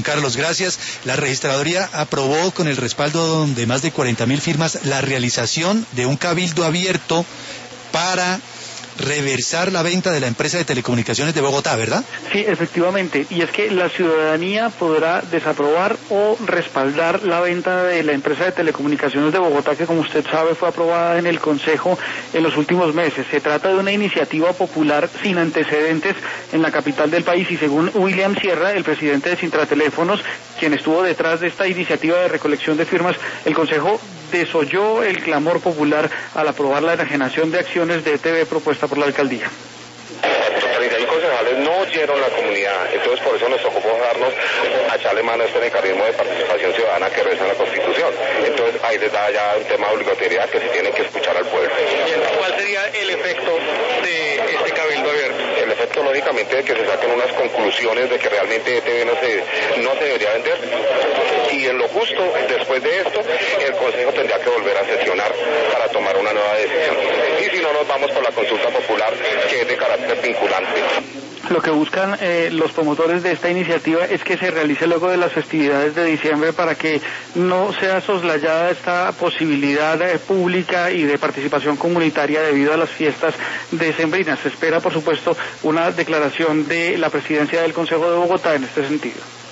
Carlos, gracias. La registraduría aprobó con el respaldo de más de 40.000 firmas la realización de un cabildo abierto para reversar la venta de la empresa de telecomunicaciones de Bogotá, ¿verdad? Sí, efectivamente, y es que la ciudadanía podrá desaprobar o respaldar la venta de la empresa de telecomunicaciones de Bogotá, que como usted sabe fue aprobada en el Consejo en los últimos meses. Se trata de una iniciativa popular sin antecedentes en la capital del país y según William Sierra, el presidente de Sintrateléfonos, quien estuvo detrás de esta iniciativa de recolección de firmas, el Consejo desoyó el clamor popular al aprobar la enajenación de acciones de ETB propuesta por la alcaldía. Los 31 concejales no oyeron la comunidad, entonces por eso nos tocó forzarnos a echarle mano a este mecanismo de participación ciudadana que reza en la Constitución. Entonces ahí les da ya un tema de obligatoriedad que se tiene que escuchar al pueblo. ¿Cuál sería el efecto de este cabildo abierto? El efecto, lógicamente, de que se saquen unas conclusiones de que realmente ETB no se debería vender. Y en lo justo, después de esto, el Consejo tendría que volver a sesionar para tomar una nueva decisión. Y si no, nos vamos por la consulta popular, que es de carácter vinculante. Lo que buscan los promotores de esta iniciativa es que se realice luego de las festividades de diciembre para que no sea soslayada esta posibilidad pública y de participación comunitaria debido a las fiestas decembrinas. Se espera, por supuesto, una declaración de la presidencia del Consejo de Bogotá en este sentido.